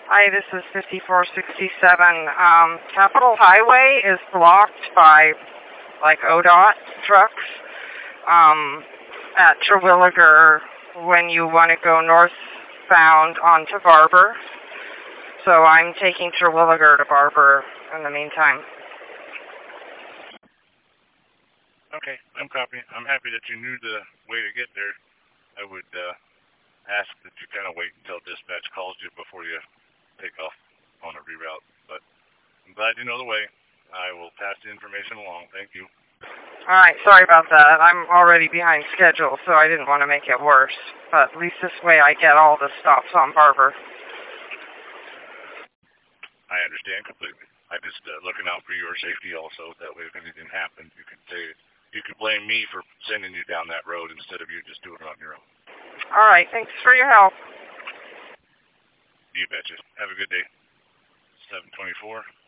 Hi, this is 5467. Capitol Highway is blocked by, ODOT trucks at Terwilliger when you want to go northbound onto Barber. So I'm taking Terwilliger to Barber in the meantime. Okay, I'm copying. I'm happy that you knew the way to get there. I would ask that you kind of wait until dispatch calls you before you take off on a reroute. But I'm glad you know the way. I will pass the information along. Thank you. All right, sorry about that. I'm already behind schedule, so I didn't want to make it worse. But at least this way I get all the stops on Barber. I understand completely. I'm just looking out for your safety also. That way if anything happens, you can blame me for sending you down that road instead of you just doing it on your own. All right, thanks for your help. You betcha. Have a good day. 724.